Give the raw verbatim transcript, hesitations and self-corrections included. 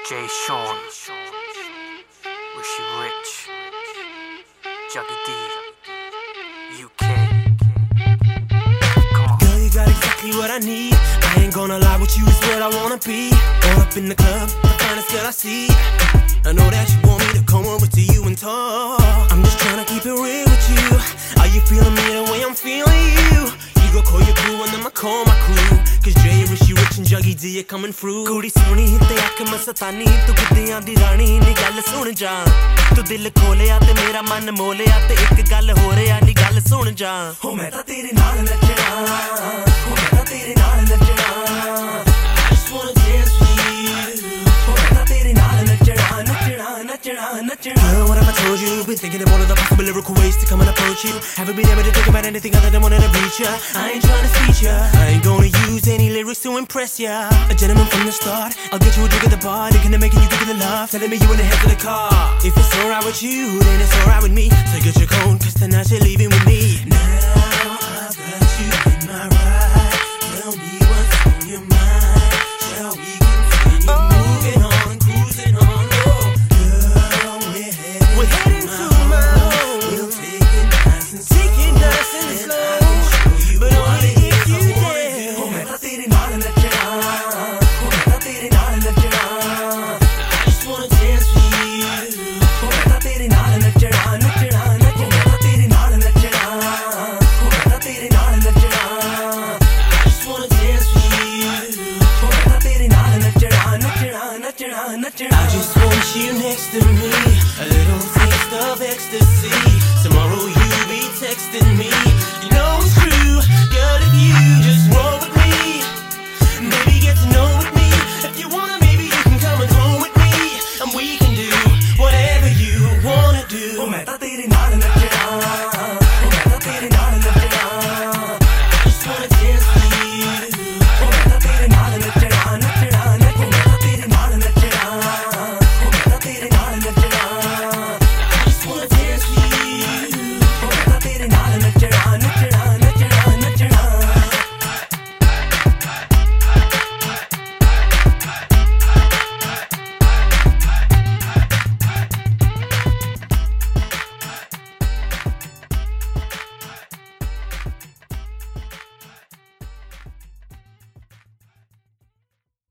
Jay Sean, Rishi Rich, Juggy D, U K. Come on. Girl, you got exactly what I need. I ain't gonna lie, with you is where I wanna be. All up in the club, the finest girl I see. I know that you want me to come over to you and talk. I'm just tryna keep it real with you. Are you feeling me the way I'm feeling you? You go call your crew and then I call my crew. Cause Jay, Rishi Rich and Juggy D are coming through. Kudi soni te aak mastani, tu guddiyan di rani ni gall sun ja. Tu dil kholiya te mera man moliya te ek gall ho reya ni gall sun ja. Ho main ta tere naal nachna, ho main ta tere naal nachna. I just wanna dance with you. Ho main ta tere naal nachna, nachna, nachna, nachna. Girl, what have I told you? Been thinking of all of the possible lyrical ways to come and approach you. Haven't been able to think about anything other than wanting to reach ya. I ain't trying to speech ya, I ain't gonna use any lyrics to impress ya. A gentleman from the start, I'll get you a drink at the bar. Thinking of making you give it the love, telling me you in the head of the car. If it's alright with you, then it's alright with me. So get your cone, cause tonight you're leaving with me. Now I've got you in my ride. Tell me what's on your mind. Shall we continue oh. moving on, cruising on? Oh, girl, we're heading, we're heading to my home. We'll take it nice and slow. Take it nice and slow. But only if you dare. Oh, man, I tere naal nachna. Oh, man, I tere naal nachna. I just wanna dance with you. Oh, man, I tere naal nachna, nachna, nachna. Oh, man, I tere naal nachna. Oh, man, I tere naal nachna. I just wanna dance with you. Oh, man, I tere naal nachna, nachna, nachna, nachna. I just want you next to me. A little taste of ecstasy. Tomorrow you be texting me.